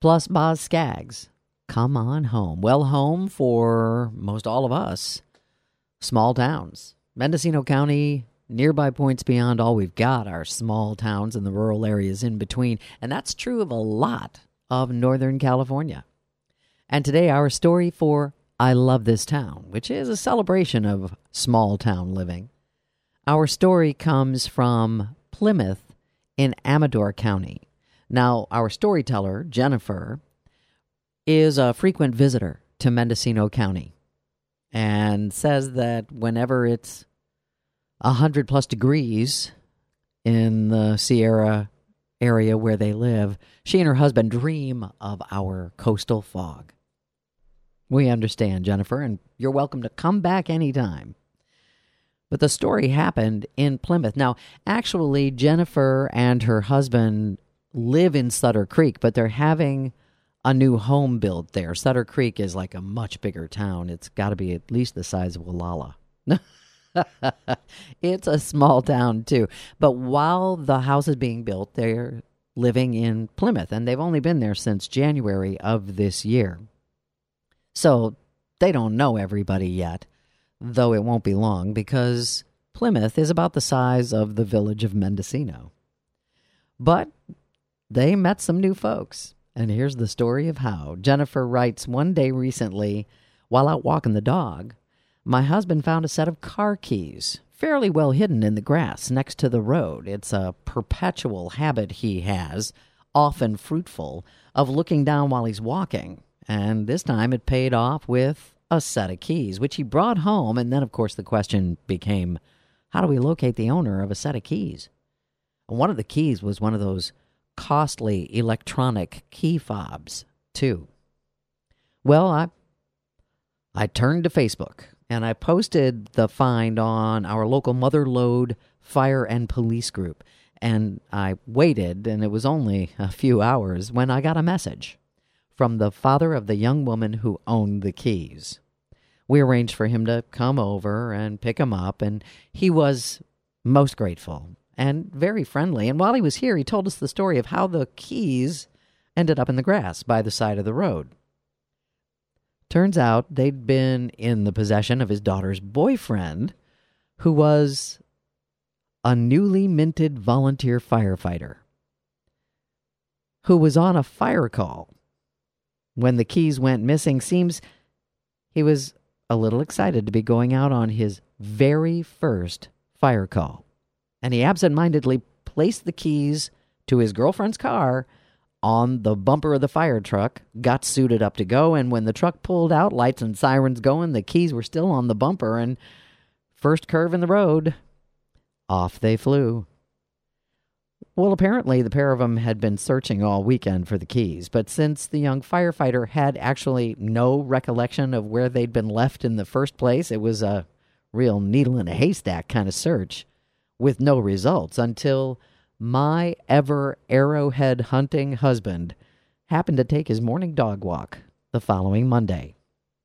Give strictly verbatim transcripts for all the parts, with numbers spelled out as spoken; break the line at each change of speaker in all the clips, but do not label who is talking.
plus Boz Scaggs. Come on home. Well, home for most all of us. Small towns. Mendocino County, nearby points beyond, all we've got are small towns and the rural areas in between. And that's true of a lot of Northern California. And today our story for I Love This Town, which is a celebration of small town living. Our story comes from Plymouth in Amador County. Now, our storyteller, Jennifer, is a frequent visitor to Mendocino County and says that whenever it's one hundred plus degrees in the Sierra area where they live, she and her husband dream of our coastal fog. We understand, Jennifer, and you're welcome to come back anytime. But the story happened in Plymouth. Now, actually, Jennifer and her husband live in Sutter Creek, but they're having a new home built there. Sutter Creek is like a much bigger town. It's got to be at least the size of Wallala. It's a small town, too. But while the house is being built, they're living in Plymouth, and they've only been there since January of this year. So they don't know everybody yet, though it won't be long, because Plymouth is about the size of the village of Mendocino. But they met some new folks, and here's the story of how. Jennifer writes, one day recently, while out walking the dog, my husband found a set of car keys, fairly well hidden in the grass next to the road. It's a perpetual habit he has, often fruitful, of looking down while he's walking. And this time it paid off with a set of keys, which he brought home. And then, of course, the question became, how do we locate the owner of a set of keys? And one of the keys was one of those costly electronic key fobs, too. Well, I I turned to Facebook, and I posted the find on our local Mother Lode Fire and Police group. And I waited, and it was only a few hours when I got a message from the father of the young woman who owned the keys. We arranged for him to come over and pick them up, and he was most grateful and very friendly. And while he was here, he told us the story of how the keys ended up in the grass by the side of the road. Turns out they'd been in the possession of his daughter's boyfriend, who was a newly minted volunteer firefighter who was on a fire call when the keys went missing. Seems he was a little excited to be going out on his very first fire call. And he absentmindedly placed the keys to his girlfriend's car on the bumper of the fire truck, got suited up to go, and when the truck pulled out, lights and sirens going, the keys were still on the bumper, and first curve in the road, off they flew. Well, apparently the pair of them had been searching all weekend for the keys, but since the young firefighter had actually no recollection of where they'd been left in the first place, it was a real needle in a haystack kind of search with no results until my ever arrowhead hunting husband happened to take his morning dog walk the following Monday.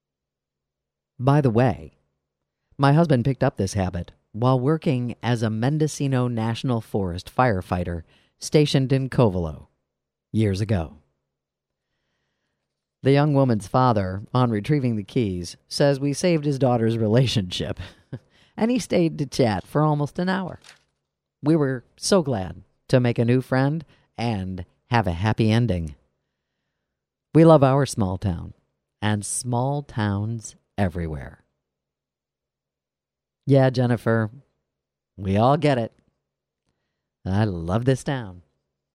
By the way, my husband picked up this habit while working as a Mendocino National Forest firefighter stationed in Covelo years ago. The young woman's father, on retrieving the keys, says we saved his daughter's relationship, and he stayed to chat for almost an hour. We were so glad to make a new friend and have a happy ending. We love our small town, and small towns everywhere. Yeah, Jennifer, we all get it. I love this town.